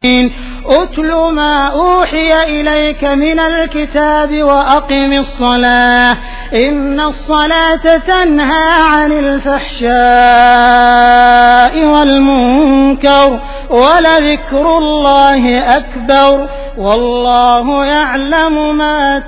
أتل ما أوحي إليك من الكتاب وأقم الصلاة إن الصلاة تنهى عن الفحشاء والمنكر ولذكر الله أكبر والله يعلم ما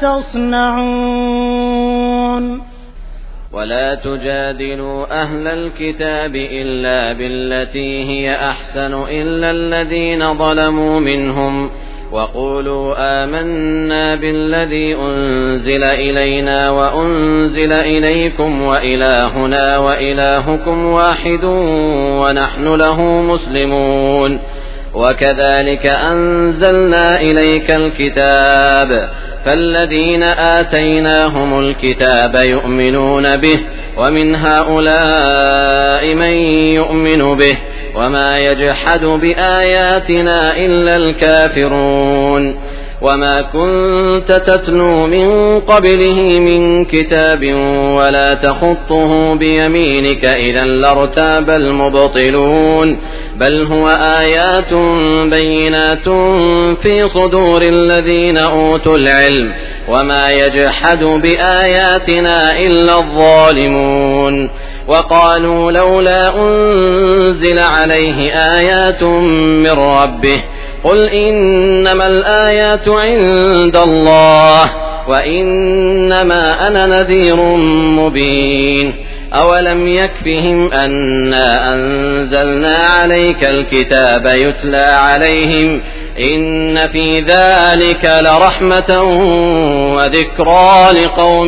تصنعون. ولا تجادلوا أهل الكتاب إلا بالتي هي أحسن إلا الذين ظلموا منهم وقولوا آمنا بالذي أنزل إلينا وأنزل إليكم وإلهنا وإلهكم واحد ونحن له مسلمون وكذلك أنزلنا إليك الكتاب فالذين آتيناهم الكتاب يؤمنون به ومن هؤلاء من يؤمن به وما يجحد بآياتنا إلا الكافرون وما كنت تتلو من قبله من كتاب ولا تخطه بيمينك إذا لارتاب المبطلون بل هو آيات بينات في صدور الذين أوتوا العلم وما يجحد بآياتنا إلا الظالمون وقالوا لولا أنزل عليه آيات من ربه قل إنما الآيات عند الله وإنما أنا نذير مبين أولم يكفهم أنا أنزلنا عليك الكتاب يتلى عليهم إن في ذلك لرحمة وذكرى لقوم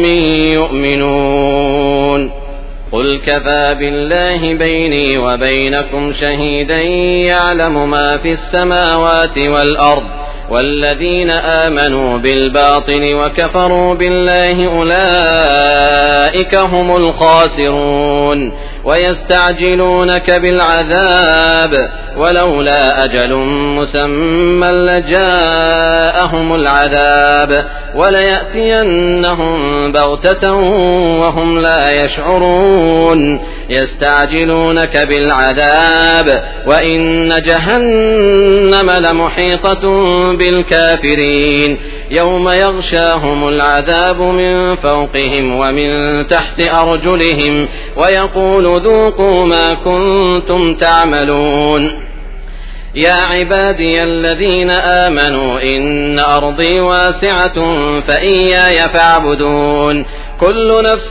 يؤمنون قل كفى بالله بيني وبينكم شهيدا يعلم ما في السماوات والأرض والذين آمنوا بالباطل وكفروا بالله أولئك هم الخاسرون ويستعجلونك بالعذاب ولولا أجل مسمى لجاءهم العذاب وليأتينهم بغتة وهم لا يشعرون يستعجلونك بالعذاب وإن جهنم لمحيطة بالكافرين يوم يغشاهم العذاب من فوقهم ومن تحت أرجلهم ويقول ذوقوا ما كنتم تعملون يا عبادي الذين آمنوا إن أرضي واسعة فإياي فاعبدون كل نفس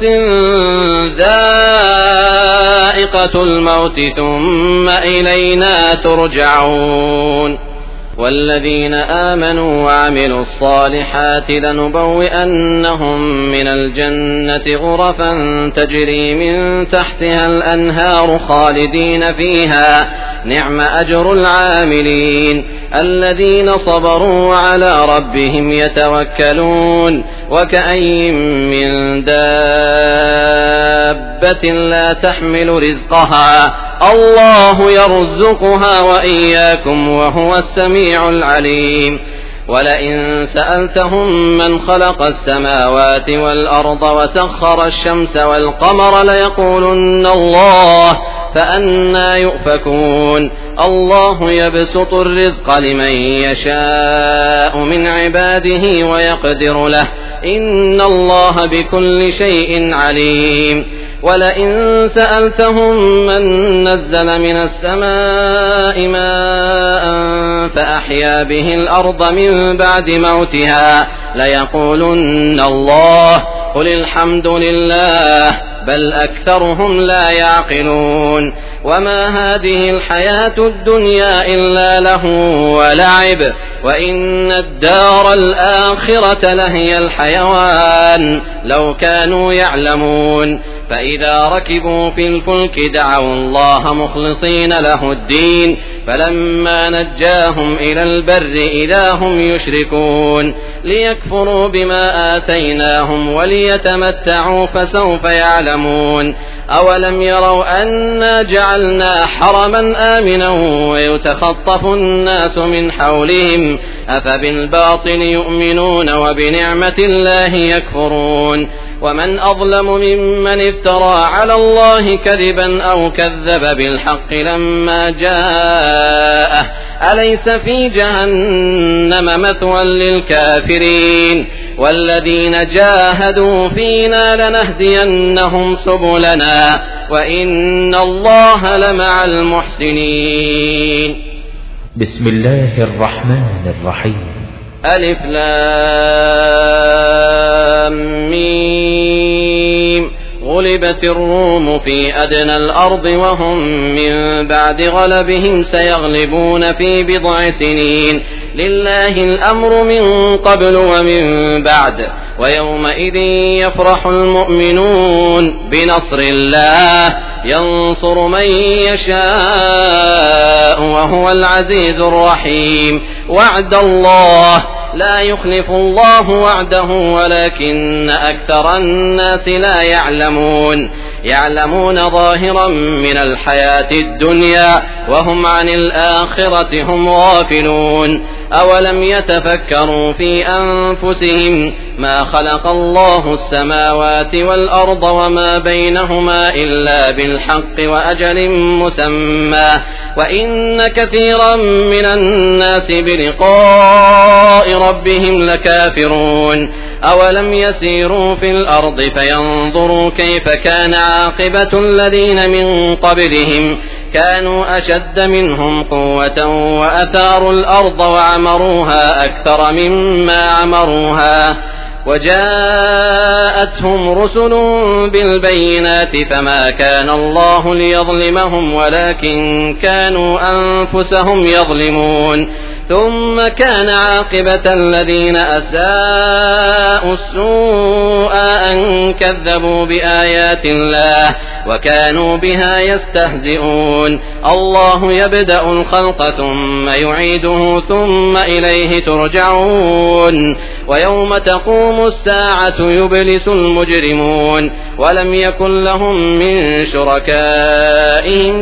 ذائقة الموت ثم إلينا ترجعون والذين آمنوا وعملوا الصالحات لنبوئنهم من الجنة غرفا تجري من تحتها الأنهار خالدين فيها نعم أجر العاملين الذين صبروا وعلى ربهم يتوكلون وكأي من دابة لا تحمل رزقها الله يرزقها وإياكم وهو السميع العليم ولئن سألتهم من خلق السماوات والأرض وسخر الشمس والقمر ليقولن الله فأنى يؤفكون الله يبسط الرزق لمن يشاء من عباده ويقدر له إن الله بكل شيء عليم ولئن سألتهم من نزل من السماء ماء فأحيا به الأرض من بعد موتها ليقولن الله قل الحمد لله بل أكثرهم لا يعقلون وما هذه الحياة الدنيا إلا له ولعب وإن الدار الآخرة لهي الحيوان لو كانوا يعلمون فإذا ركبوا في الفلك دعوا الله مخلصين له الدين فلما نجاهم إلى البر إذا هم يشركون ليكفروا بما آتيناهم وليتمتعوا فسوف يعلمون أولم يروا أنا جعلنا حرما آمنا ويتخطف الناس من حولهم أفبالباطل يؤمنون وبنعمة الله يكفرون ومن أظلم ممن افترى على الله كذبا أو كذب بالحق لما جاءه أليس في جهنم مثوى للكافرين والذين جاهدوا فينا لنهدينهم سبلنا وإن الله لمع المحسنين. بسم الله الرحمن الرحيم. ألف لام ميم. غلبت الروم في أدنى الأرض وهم من بعد غلبهم سيغلبون في بضع سنين لله الأمر من قبل ومن بعد ويومئذ يفرح المؤمنون بنصر الله ينصر من يشاء وهو العزيز الرحيم. وعد الله لا يخلف الله وعده ولكن أكثر الناس لا يعلمون ظاهرا من الحياة الدنيا وهم عن الآخرة هم غافلون. أولم يتفكروا في أنفسهم ما خلق الله السماوات والأرض وما بينهما إلا بالحق وأجل مسمى وإن كثيرا من الناس بلقاء ربهم لكافرون. أولم يسيروا في الأرض فينظروا كيف كان عاقبة الذين من قبلهم كانوا أشد منهم قوة وأثاروا الأرض وعمروها أكثر مما عمروها وجاءتهم رسل بالبينات فما كان الله ليظلمهم ولكن كانوا أنفسهم يظلمون. ثم كان عاقبة الذين أساءوا السوء أن كذبوا بآيات الله وكانوا بها يستهزئون. الله يبدأ الخلق ثم يعيده ثم إليه ترجعون. ويوم تقوم الساعة يبلس المجرمون ولم يكن لهم من شركائهم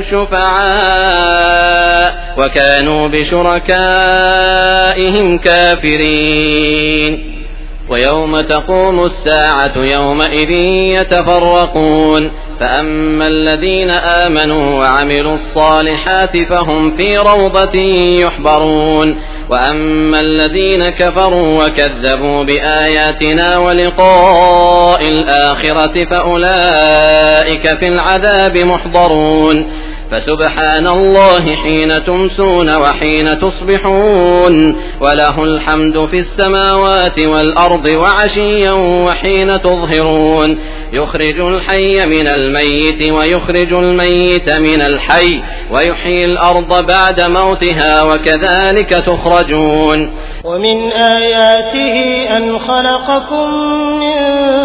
شفعاء وكانوا بشركائهم كافرين. ويوم تقوم الساعة يومئذ يتفرقون فأما الذين آمنوا وعملوا الصالحات فهم في روضة يحبرون وأما الذين كفروا وكذبوا بآياتنا ولقاء الآخرة فأولئك في العذاب محضرون. فسبحان الله حين تمسون وحين تصبحون وله الحمد في السماوات والأرض وعشيا وحين تظهرون. يخرج الحي من الميت ويخرج الميت من الحي ويحيي الأرض بعد موتها وكذلك تخرجون. ومن آياته أن خلقكم من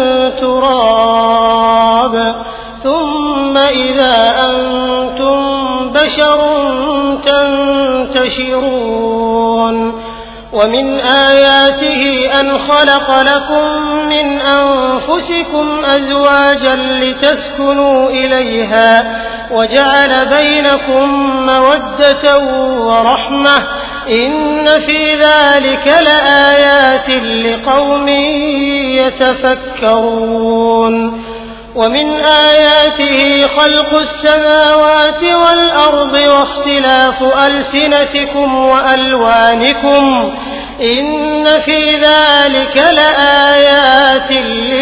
تراب ثم إذا أنتم بشر تنتشرون. ومن آياته أن خلق لكم من أنفسكم أزواجا لتسكنوا إليها وجعل بينكم مودة ورحمة إن في ذلك لآيات لقوم يتفكرون. ومن آياته خلق السماوات والأرض واختلاف ألسنتكم وألوانكم إن في ذلك لآيات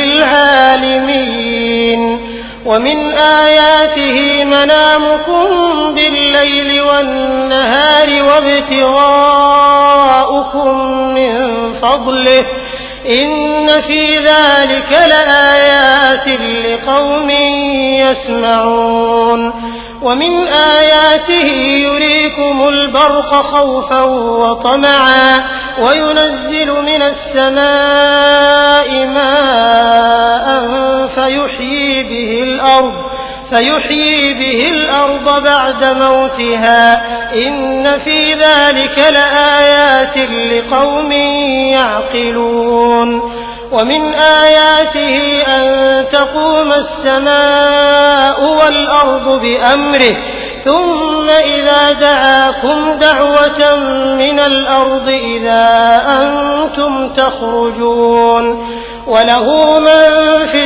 للعالمين. ومن آياته منامكم بالليل والنهار وابتغاؤكم من فضله إن في ذلك لآيات لقوم يسمعون. ومن آياته يريكم البرق خوفا وطمعا وينزل من السماء ماء فيحيي به الأرض بعد موتها إن في ذلك لآيات لقوم يعقلون. ومن آياته أن تقوم السماء والأرض بأمره ثم إذا دعاكم دعوة من الأرض إذا أنتم تخرجون. وله من في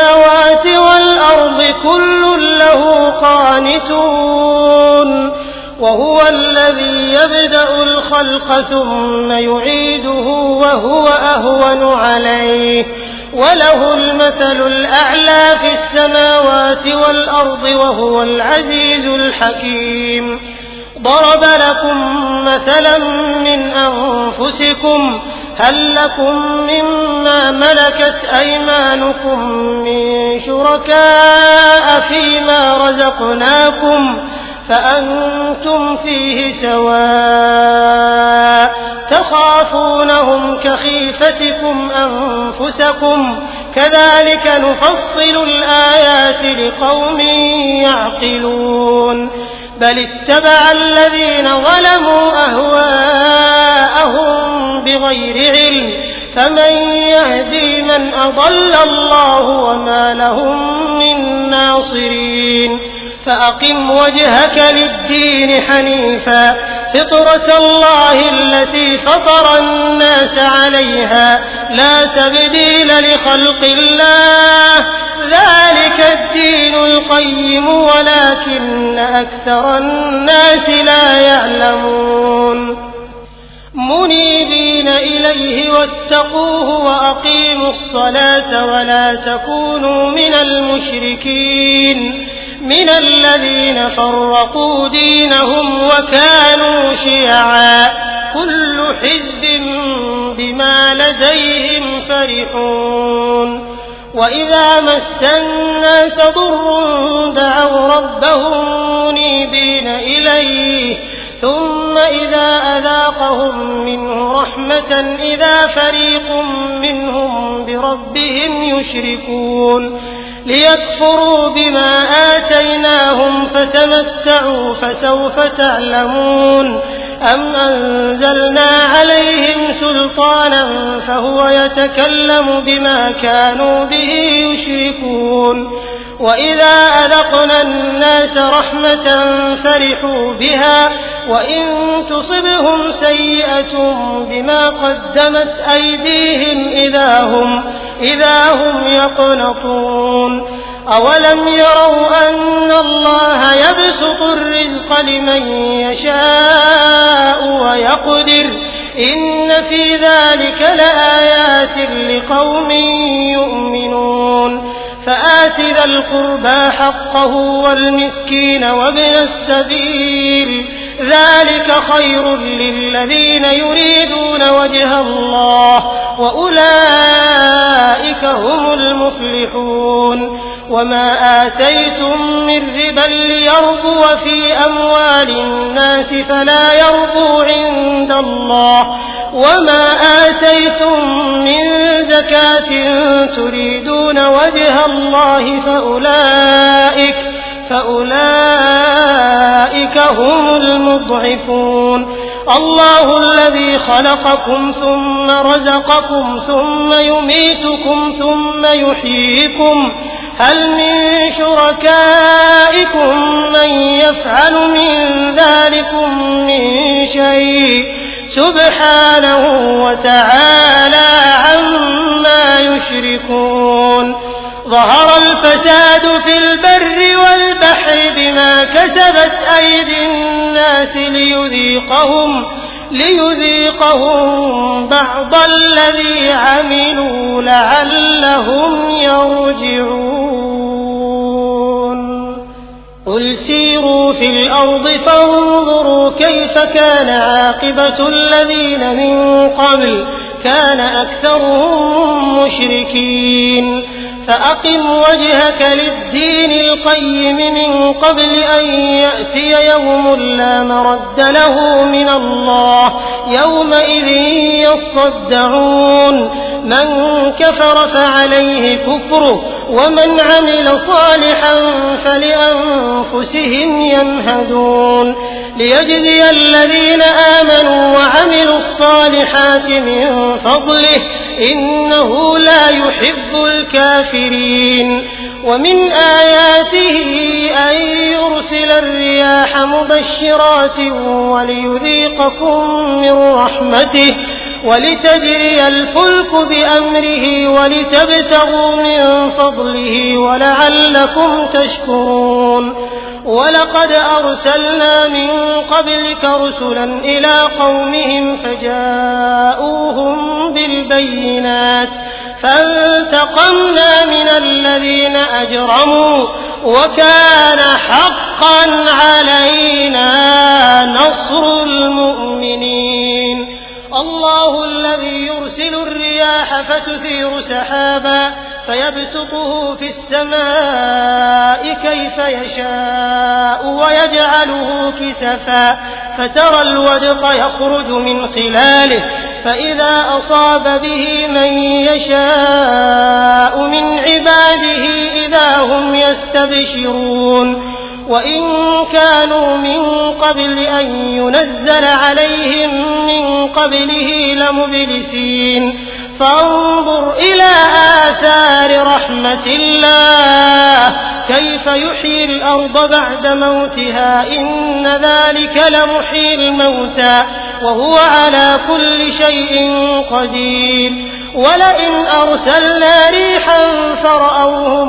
السماوات والأرض كل له قانتون. وهو الذي يبدأ الخلق ثم يعيده وهو أهون عليه وله المثل الأعلى في السماوات والأرض وهو العزيز الحكيم. ضرب لكم مثلا من أنفسكم هل لكم مما ملكت أيمانكم من شركاء فيما رزقناكم فأنتم فيه سواء تخافونهم كخيفتكم أنفسكم كذلك نفصل الآيات لقوم يعقلون. بل اتبع الذين ظلموا أهواءهم بغير علم فمن يهدي من أضل الله وما لهم من ناصرين. فأقم وجهك للدين حنيفا فطرة الله التي فطر الناس عليها لا تبديل لخلق الله ذلك الدين القيم ولكن أكثر الناس لا يعلمون. منيبين إليه واتقوه وأقيموا الصلاة ولا تكونوا من المشركين من الذين فرقوا دينهم وكانوا شيعا كل حزب بما لديهم فرحون. وإذا مس الناس ضر دعوا ربهم منيبين إليه ثم إذا أذاقهم منه رحمة إذا فريق منهم بربهم يشركون. ليكفروا بما آتيناهم فتمتعوا فسوف تعلمون. أم أنزلنا عليهم سلطانا فهو يتكلم بما كانوا به يشركون. وإذا أذقنا الناس رحمة فرحوا بها وإن تصبهم سيئة بما قدمت أيديهم إذا هم يقنطون. أولم يروا أن الله يبسط الرزق لمن يشاء ويقدر إن في ذلك لآيات لقوم يؤمنون. فآت ذا القربى حقه والمسكين وابن السبيل ذلك خير للذين يريدون وجه الله وأولئك هم المفلحون. وما آتيتم من ربا ليربو في أموال الناس فلا يربو عند الله وما آتيتم من زكاة تريدون وجه الله فأولئك هم المضعفون. الله الذي خلقكم ثم رزقكم ثم يميتكم ثم يحييكم هل من شركائكم من يفعل من ذلكم من شيء سبحانه وتعالى عما يشركون. ظهر الفساد في البر والبحر بما كسبت أيدي الناس ليذيقهم بعض الذي عملوا لعلهم يرجعون. قل سيروا في الأرض فانظروا كيف كان عاقبة الذين من قبل كان أكثرهم مشركين. فأقم وجهك للدين القيم من قبل أن يأتي يوم لا مرد له من الله يومئذ يصدعون. من كفر فعليه كفره ومن عمل صالحا فلأنفسهم يمهدون. ليجزي الذين آمنوا وعملوا الصالحات من فضله إنه لا يحب الكافرين. ومن آياته أن يرسل الرياح مبشرات وليذيقكم من رحمته ولتجري الفلك بأمره ولتبتغوا من فضله ولعلكم تشكرون. ولقد أرسلنا من قبلك رسلا إلى قومهم فجاءوهم بالبينات فانتقمنا من الذين أجرموا وكان حقا علينا نصر المؤمنين. الله الذي يرسل الرياح فتثير سحابا فيبسطه في السماء كيف يشاء ويجعله كسفا فترى الودق يخرج من خلاله فإذا أصاب به من يشاء من عباده إذا هم يستبشرون. وإن كانوا من قبل أن ينزل عليهم من قبله لمبلسين فانظر إلى آثار رحمة الله كيف يحيي الأرض بعد موتها إن ذلك لمحيي الموتى وهو على كل شيء قدير. ولئن أرسلنا ريحا فرأوه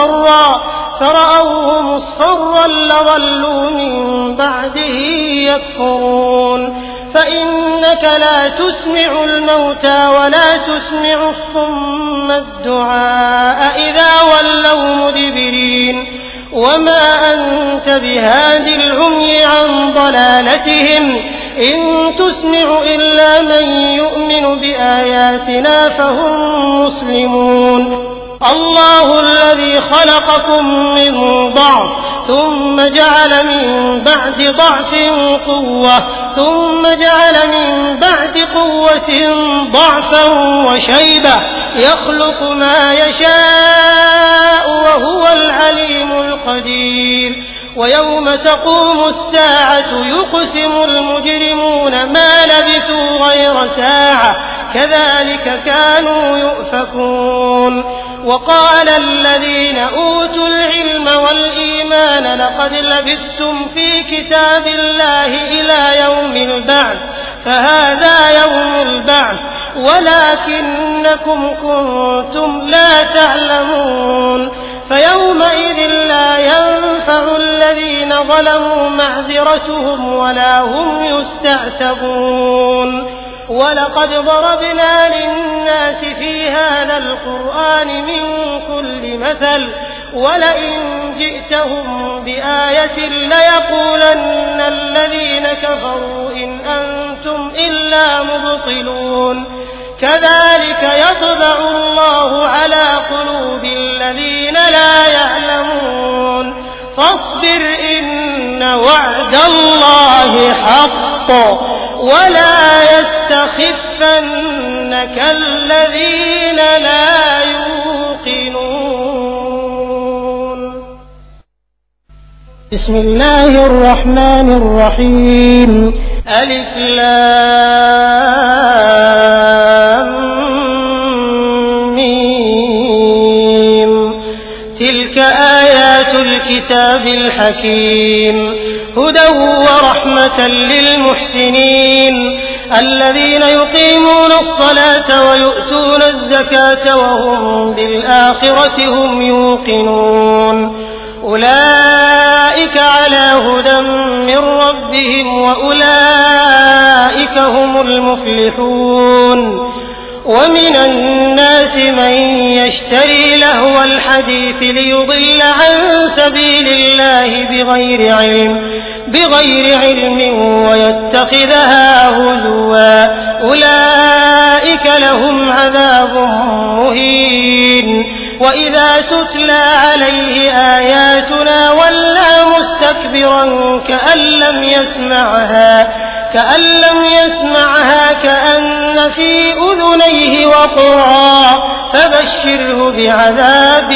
مصفرا لظلوا من بعده يكفرون. فإنك لا تسمع الموتى ولا تسمع الصم الدعاء إذا ولوا مدبرين. وما أنت بهاد العمي عن ضلالتهم إن تسمع إلا من يؤمن بآياتنا فهم مسلمون. الله الذي خلقكم من ضعف ثم جعل من بعد ضعف قوة ثم جعل من بعد قوة ضعفا وشيبة يخلق ما يشاء وهو العليم القدير. ويوم تقوم الساعة يقسم المجرمون ما لبثوا غير ساعة كذلك كانوا يؤفكون. وقال الذين أوتوا العلم والإيمان لقد لبثتم في كتاب الله إلى يوم البعث فهذا يوم البعث ولكنكم كنتم لا تعلمون. فيومئذ لا ينفع الذين ظلموا معذرتهم ولا هم يستعتبون. ولقد ضربنا للناس في هذا القرآن من كل مثل ولئن جئتهم بآية ليقولن الذين كفروا إن أنتم إلا مبطلون. كذلك يطبع الله على قلوب الذين لا يعلمون. فاصبر إن وعد الله حق ولا يستخفنك الذين لا يوقنون. بسم الله الرحمن الرحيم. ألف لام ميم. تلك آيات الكتاب الحكيم هدى ورحمة للمحسنين الذين يقيمون الصلاة ويؤتون الزكاة وهم بالآخرة هم يوقنون. أولئك على هدى من ربهم وأولئك هم المفلحون. ومن الناس من يشتري لهو الحديث ليضل عن سبيل الله بغير علم ويتخذها هزوا أولئك لهم عذاب مهين. وإذا تتلى عليه آياتنا ولى مستكبرا كأن لم يسمعها كأن في أذنيه وقرا فبشره بعذاب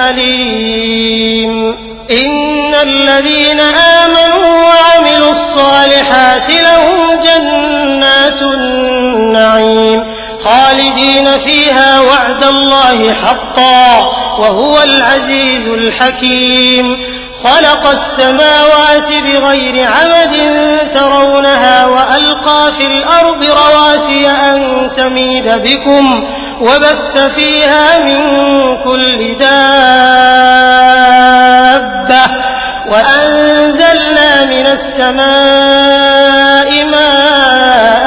أليم. إن الذين آمنوا وعملوا الصالحات لهم جنات النعيم خالدين فيها وعد الله حقا وهو العزيز الحكيم. خلق السماوات بغير عمد ترونها وألقى في الأرض رواسي أن تميد بكم وبث فيها من كل دابة وأنزلنا من السماء ماء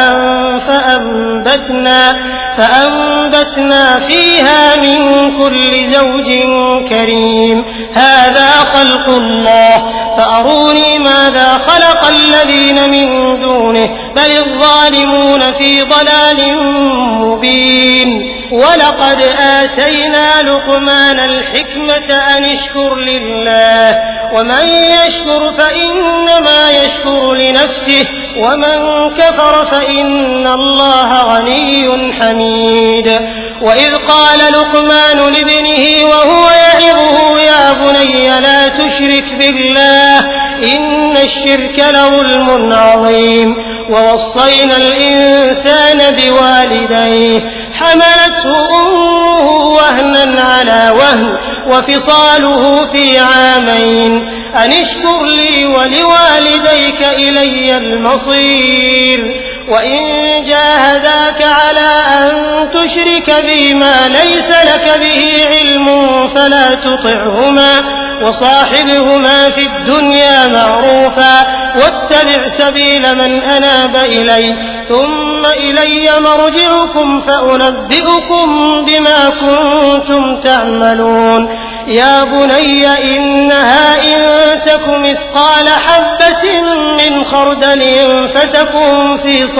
فأنبتنا فيها من كل زوج كريم هذا خلق الله فأروني ماذا خلق الذين من دونه بل الظالمون في ضلال مبين ولقد آتينا لقمان الحكمة أن اشكر لله ومن يشكر فإنما يشكر لنفسه ومن كفر فإن الله غني حميد وإذ قال لقمان لابنه وهو يعظه يا بني لا تشرك بالله إن الشرك لظلم عظيم ووصينا الإنسان بوالديه حملته أمه وهنا على وهن وفصاله في عامين أن اشكر لي ولوالديك إلي المصير وإن جاهداك على أن تشرك بي ما ليس لك به علم فلا تطعهما وصاحبهما في الدنيا معروفا واتبع سبيل من أناب إلي ثم إلي مرجعكم فأنبئكم بما كنتم تعملون يا بني إنها إن تك مثقال حبة من خردل فتكن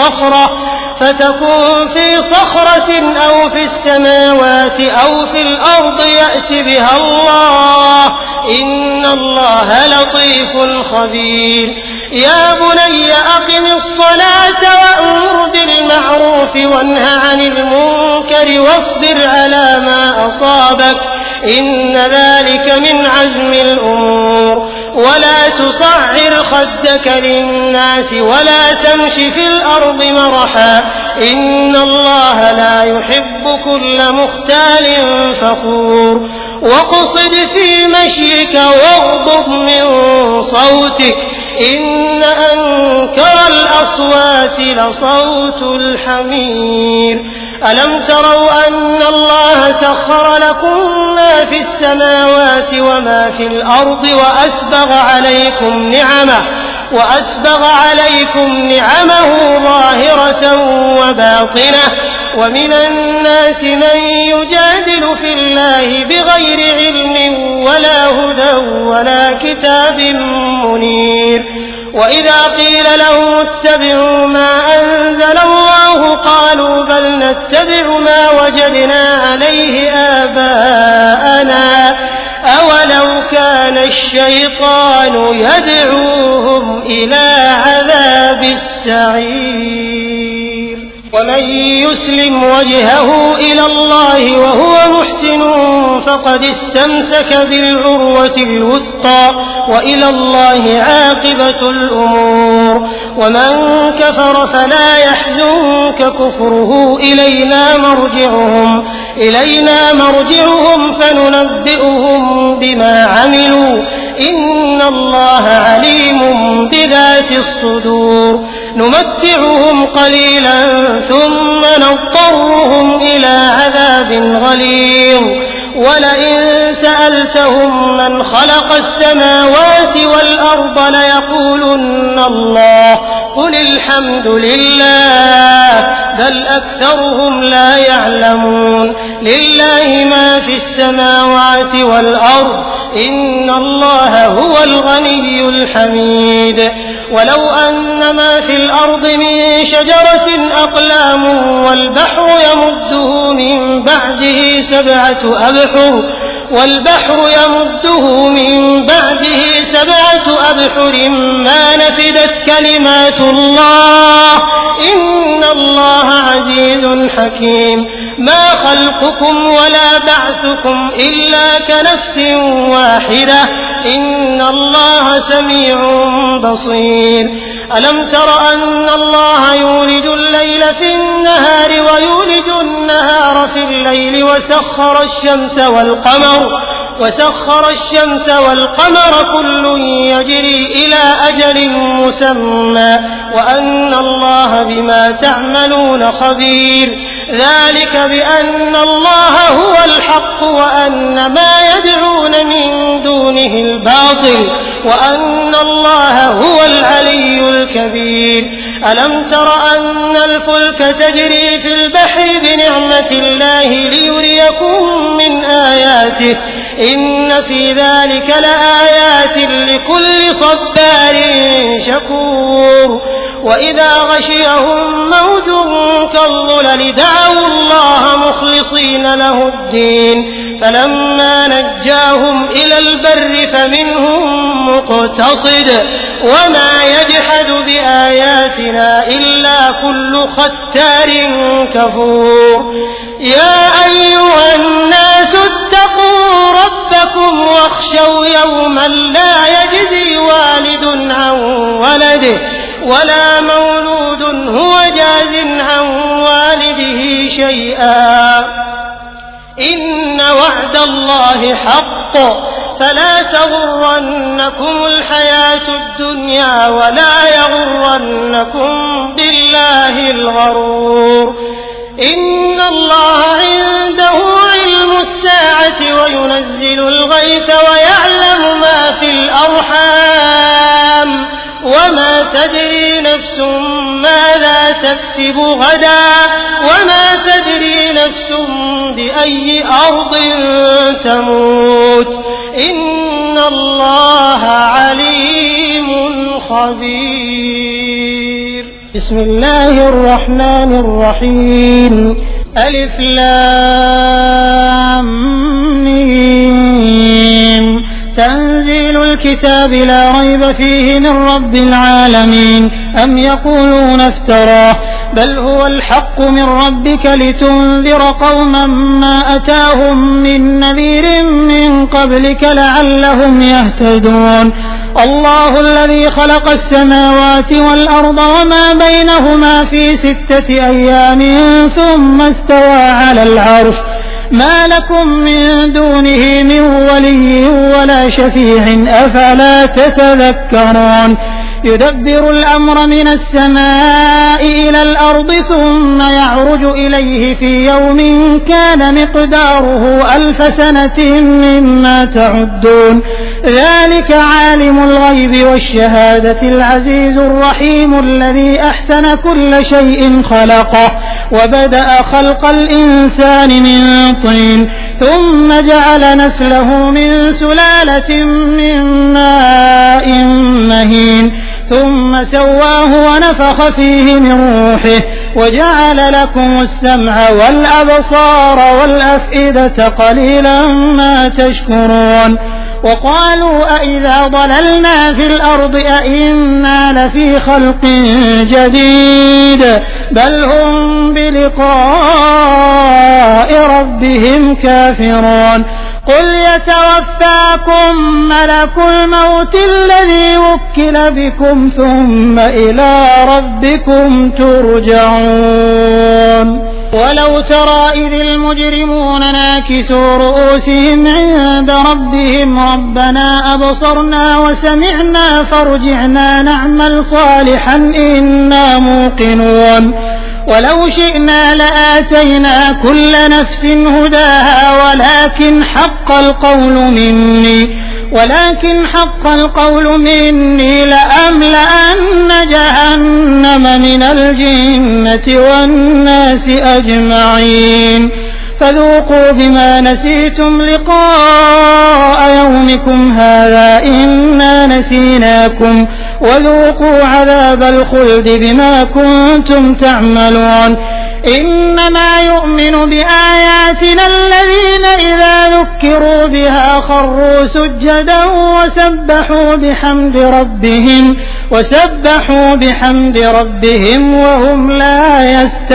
في صخرة أو في السماوات أو في الأرض يأت بها الله إن الله لطيف خبير يا بني أقم الصلاة وأمر بالمعروف وانه عن المنكر واصبر على ما أصابك إن ذلك من عزم الأمور ولا تصعر خدك للناس ولا تمش في الأرض مرحا إن الله لا يحب كل مختال فخور واقصد في مشيك واغضض من صوتك إن أنكر الأصوات لصوت الحمير ألم تروا أن الله سخر لكم ما في السماوات وما في الأرض وأسبغ عليكم نعمه ظاهرة وباطنة ومن الناس من يجادل في الله بغير علم ولا هدى ولا كتاب منير وإذا قيل لهم اتبعوا ما أنزل الله قالوا بل نتبع ما وجدنا عليه آباءنا أولو كان الشيطان يدعوهم إلى عذاب السعير ومن يسلم وجهه إلى الله وهو محسن فقد استمسك بالعروة الوثقى وإلى الله عاقبة الأمور ومن كفر فلا يحزنك كفره إلينا مرجعهم فننبئهم بما عملوا إن الله عليم بذات الصدور نمتعهم قليلا ثم نضطرهم إلى عذاب غليظ ولئن سألتهم من خلق السماوات والأرض ليقولن الله قل الحمد لله بل أكثرهم لا يعلمون لله ما في السماوات والأرض إن الله هو الغني الحميد ولو أن ما في الأرض من شجرة أقلام والبحر يمده من بعده سبعة أبحر ما نفدت كلمات الله إن الله عزيز حكيم ما خلقكم ولا بعثكم إلا كنفس واحدة إن الله سميع بصير ألم تر أن الله يولج الليل في النهار ويولج النهار في الليل وسخر الشمس والقمر كل يجري إلى أجل مسمى وأن الله بما تعملون خبير ذلك بأن الله هو الحق وأن ما يدعون من دونه الباطل وأن الله هو العلي الكبير. ألم تر أن الفلك تجري في البحر بنعمة الله ليريكم من آياته إن في ذلك لآيات لكل صبار شكور. وإذا غشيهم موج كالظلل دعوا الله مخلصين له الدين فلما نجاهم إلى البر فمنهم مقتصد وما يجحد بآياتنا إلا كل ختار كفور. يا أيها الناس اتقوا ربكم واخشوا يوما لا يجزي والد عن ولده ولا مولود هو جاز عن والده شيئا إن وعد الله حق فلا تغرنكم الحياة الدنيا ولا يغرنكم بالله الغرور. إن الله عنده علم الساعة وينزل الغيث ويعلم ما في الأرحام وما تدري نفس ماذا تكسب غدا وما تدري نفس بأي أرض تموت إن الله عليم خبير. بسم الله الرحمن الرحيم. ألف لام ميم. تنزيل الكتاب لا ريب فيه من رب العالمين. أم يقولون افتراه بل هو الحق من ربك لتنذر قوما ما أتاهم من نذير من قبلك لعلهم يهتدون. الله الذي خلق السماوات والأرض وما بينهما في 6 أيام ثم استوى على العرش ما لكم من دونه من ولي ولا شفيع أفلا تتذكرون. يدبر الأمر من السماء إلى الأرض ثم يعرج إليه في يوم كان مقداره 1000 سنة مما تعدون. ذلك عالم الغيب والشهادة العزيز الرحيم الذي أحسن كل شيء خلقه وبدأ خلق الإنسان من طين ثم جعل نسله من سلالة من ماء مهين ثم سواه ونفخ فيه من روحه وجعل لكم السمع والأبصار والأفئدة قليلا ما تشكرون. وقالوا أئذا ضللنا في الأرض أئنا لفي خلق جديد بل هم بلقاء ربهم كافرون. قل يتوفاكم ملك الموت الذي وكل بكم ثم إلى ربكم ترجعون. ولو ترى إذ المجرمون ناكسوا رؤوسهم عند ربهم ربنا أبصرنا وسمعنا فارجعنا نعمل صالحا إنا موقنون. ولو شئنا لآتينا كل نفس هداها ولكن حق القول مني لأملأن جهنم من الجنة والناس أجمعين. فذوقوا بما نسيتم لقاء يومكم هذا إنا نسيناكم وذوقوا عذاب الخلد بما كنتم تعملون. إنما يؤمن بآياتنا الذين إذا ذكروا بها خروا سجدا وسبحوا بحمد ربهم وهم لا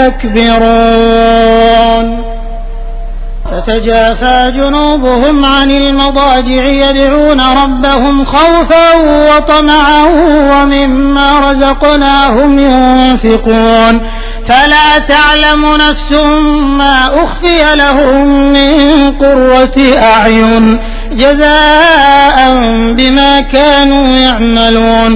يستكبرون. تتجافى جنوبهم عن المضاجع يدعون ربهم خوفا وطمعا ومما رزقناهم ينفقون. فلا تعلم نفس ما أخفي لهم من قرة أعين جزاء بما كانوا يعملون.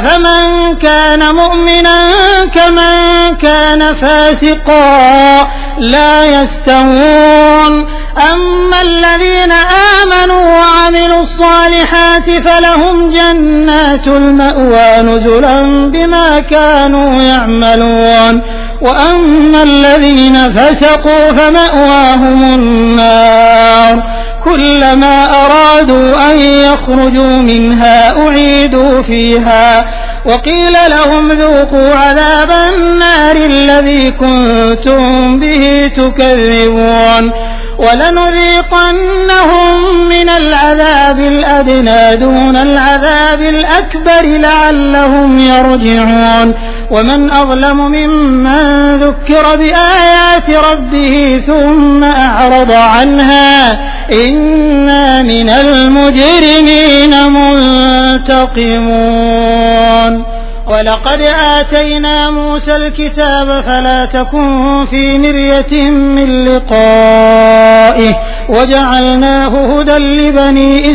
أفمن كان مؤمنا كمن كان فاسقا لا يستوون. أما الذين آمنوا وعملوا الصالحات فلهم جنات المأوى نزلا بما كانوا يعملون. وأما الذين فسقوا فمأواهم النار كلما أرادوا أن يخرجوا منها أعيدوا فيها وقيل لهم ذوقوا عذاب النار الذي كنتم به تكذبون. ولنذيقنهم من العذاب الأدنى دون العذاب الأكبر لعلهم يرجعون. ومن أظلم ممن ذكر بآيات ربه ثم أعرض عنها إنا من المجرمين منتقمون. ولقد آتينا موسى الكتاب فلا تكن في مرية من لقائه وجعلناه هدى لبني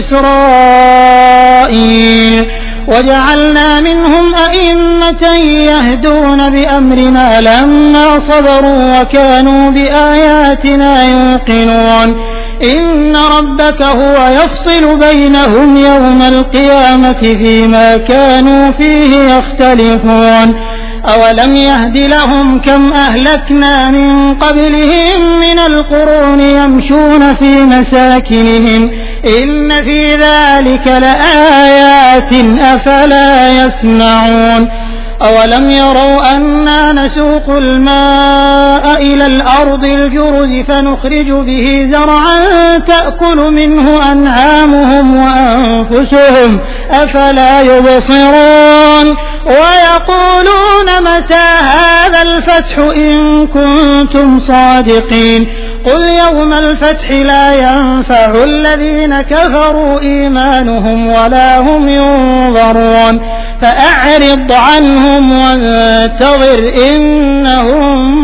إسرائيل وجعلنا منهم أئمة يهدون بأمرنا لما صبروا وكانوا بآياتنا يوقنون. إن ربك هو يفصل بينهم يوم القيامة فيما كانوا فيه يختلفون. أولم يهد لهم كم أهلكنا من قبلهم من القرون يمشون في مساكنهم إن في ذلك لآيات أفلا يسمعون. أولم يروا أنا نسوق الماء إلى الأرض الجرز فنخرج به زرعا تأكل منه أنعامهم وأنفسهم أفلا يبصرون. ويقولون متى هذا الفتح إن كنتم صادقين قل يوم الفتح لا ينفع الذين كفروا إيمانهم ولا هم ينظرون. فأعرض عنهم وانتظر إنهم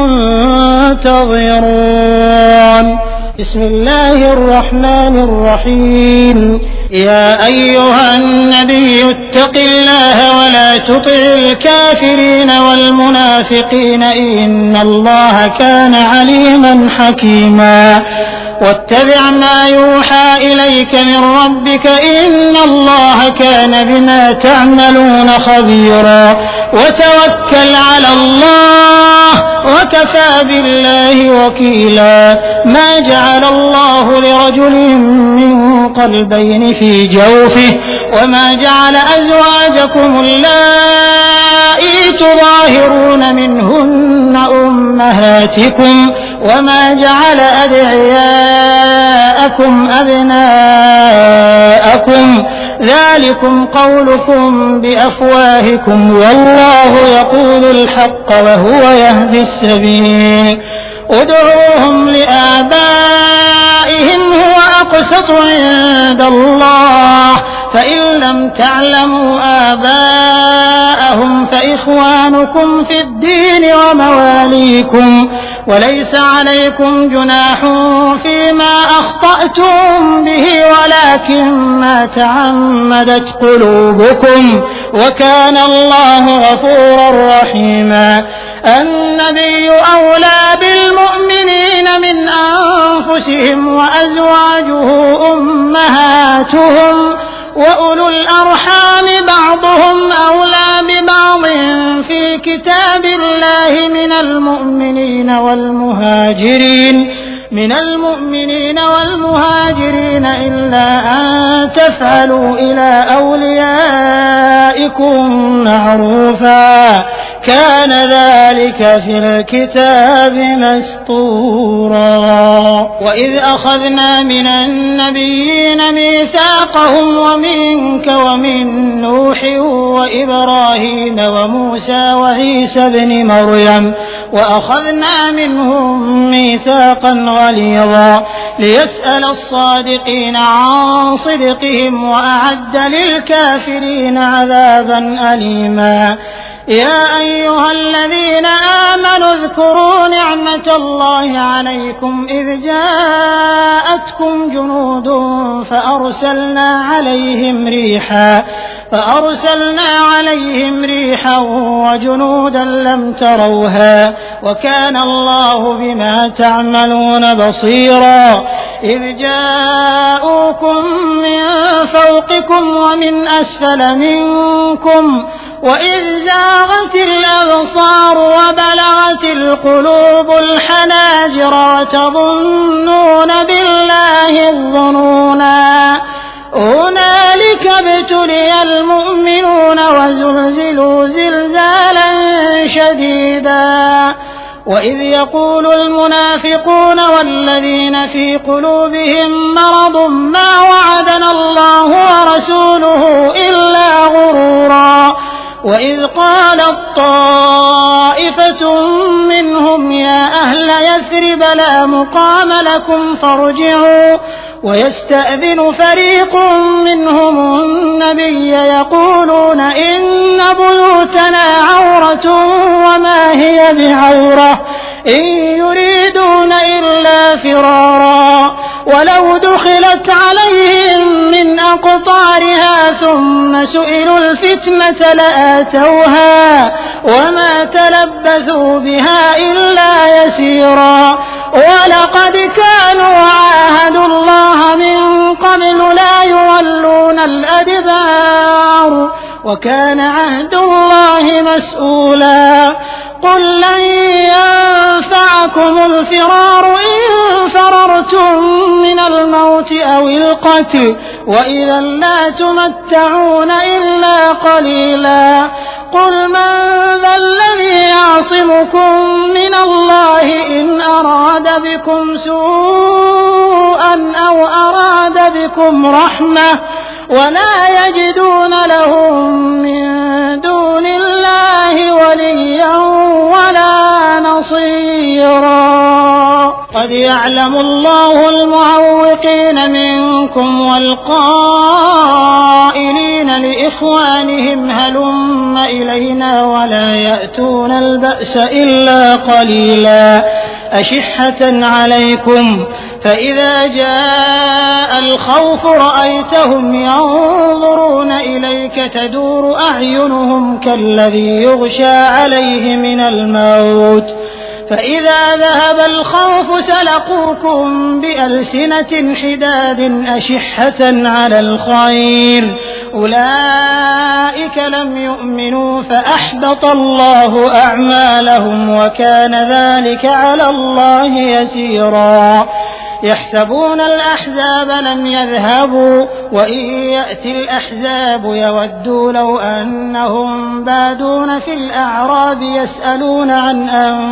منتظرون. بسم الله الرحمن الرحيم. يا أيها النبي اتق الله ولا تطع الكافرين والمنافقين إن الله كان عليما حكيما. واتبع ما يوحى إليك من ربك إن الله كان بما تعملون خبيرا. وتوكل على الله وكفى بالله وكيلا. ما جعل الله لرجل من قلبين في جوفه وما جعل أزواجكم اللائي تظاهرون منهن أمهاتكم وما جعل أدعياءكم أبناءكم ذلكم قولكم بأفواهكم والله يقول الحق وهو يهدي السبيل. ادعوهم لآبائهم هو أقسط عند الله فإن لم تعلموا آباءهم فإخوانكم في الدين ومواليكم وليس عليكم جناح فيما أخطأتم به ولكن ما تعمدت قلوبكم وكان الله غفورا رحيما. النبي أولى بالمؤمنين من أنفسهم وأزواجه أمهاتهم وأولو الأرحام بعضهم أولى ببعض في كتاب الله من المؤمنين والمهاجرين إلا أن تفعلوا إلى أوليائكم معروفا كان ذلك في الكتاب مسطورا. وإذ أخذنا من النبيين ميثاقهم ومنك ومن نوح وإبراهيم وموسى وعيسى ابن مريم وأخذنا منهم ميثاقا غليظا ليسأل الصادقين عن صدقهم وأعد للكافرين عذابا أليما. يا أيها الذين آمنوا واذكروا نعمة الله عليكم إذ جاءتكم جنود فأرسلنا عليهم ريحا وجنودا لم تروها وكان الله بما تعملون بصيرا إذ جاءوكم من فوقكم ومن أسفل منكم وإذ زاغت الأبصار وبلغت القلوب الحناجر وتظنون بالله الظنونا هنالك ابتلي المؤمنون وزلزلوا زلزالا شديدا وإذ يقول المنافقون والذين في قلوبهم مرض ما وعدنا الله ورسوله إلا غرورا وإذ قالت طائفة منهم يا أهل يثرب لا مقام لكم فارجعوا ويستأذن فريق منهم النبي يقولون إن بيوتنا عورة وما هي بعورة إن يريدون إلا فرارا ولو دخلت عليهم من أقطارها ثم سئلوا الفتنة لآتوها وما تلبثوا بها إلا يسيرا ولقد كانوا عاهدوا الله من قبل لا يولون الأدبار وكان عهد الله مسؤولا قل لن ينفعكم الفرار إن فررتم من الموت أو القتل وإذا لا تمتعون إلا قليلا قل من ذا الذي يعصمكم من الله إن أراد بكم سوءا أو أراد بكم رحمة ولا يجدون لهم من دون الله وليا ولا نصيرا قد يعلم الله المعوقين منكم والقائلين لإخوانهم هلم إلينا ولا يأتون البأس إلا قليلا أشحة عليكم فإذا جاء الخوف رأيتهم ينظرون إليك تدور أعينهم كالذي يغشى عليه من الموت فإذا ذهب الخوف سلقوكم بألسنة حداد أشحة على الخير أولئك لم يؤمنوا فأحبط الله أعمالهم وكان ذلك على الله يسيرا يحسبون الأحزاب لم يذهبوا وإن يأتي الأحزاب يودوا لو أنهم بادون في الأعراب يسألون عن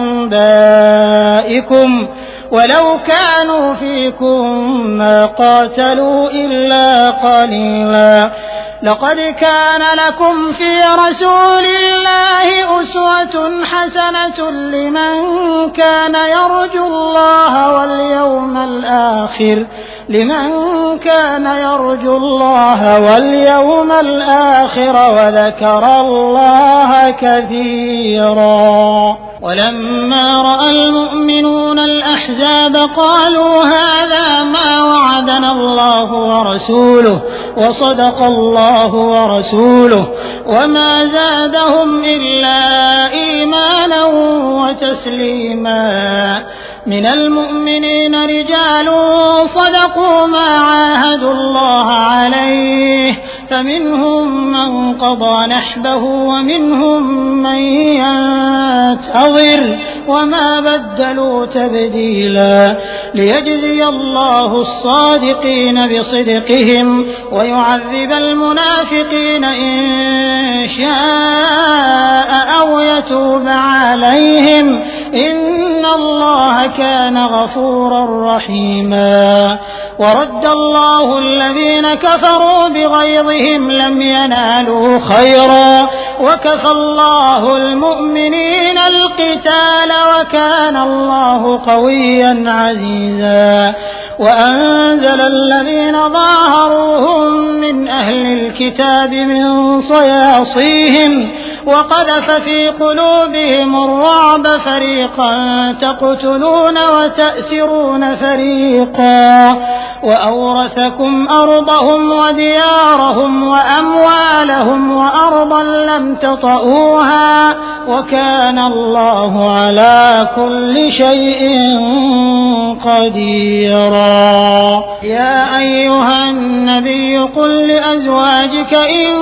أنبائكم ولو كانوا فيكم ما قاتلوا إلا قليلا لقد كان لكم في رسول الله أسوة حسنة لمن كان يرجو الله واليوم الآخر وذكر الله كثيرا ولما رأى المؤمنون الأحزاب قالوا هذا ما وعدنا الله ورسوله وصدق الله ورسوله وما زادهم إلا إيمانا وتسليما من المؤمنين رجال صدقوا ما عاهدوا الله عليه فمنهم من قضى نحبه ومنهم من ينتظر وما بدلوا تبديلا ليجزي الله الصادقين بصدقهم ويعذب المنافقين إن شاء أو يتوب عليهم إن الله كان غفورا رحيما ورد الله الذين كفروا بغيظهم لم ينالوا خيرا وكفى الله المؤمنين القتال وكان الله قويا عزيزا وأنزل الذين ظاهروهم من أهل الكتاب من صياصيهم وقذف في قلوبهم الرعب فريقا تقتلون وتأسرون فريقا وأورثكم أرضهم وديارهم وأموالهم وأرضا لم تطئوها وكان الله على كل شيء قديرا. يا أيها النبي قل لأزواجك إن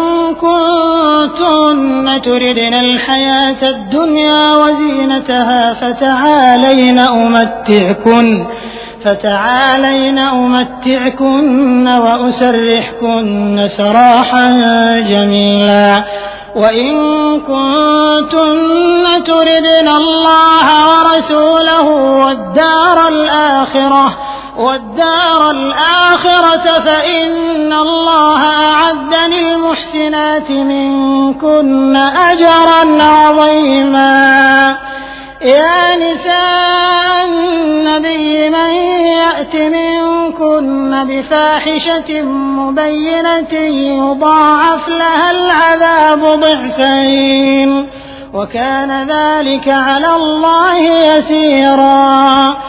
كنتن تردن الحياة الدنيا وزينتها فتعالين أمتعكن وأسرحكن سراحا جميلا. وإن كنتن تردن الله ورسوله والدار الآخرة فإن الله أعد للمحسنات منكن أجرا عظيما. يا نساء النبي من يأت منكن بفاحشة مبينة يضاعف لها العذاب ضعفين وكان ذلك على الله يسيرا.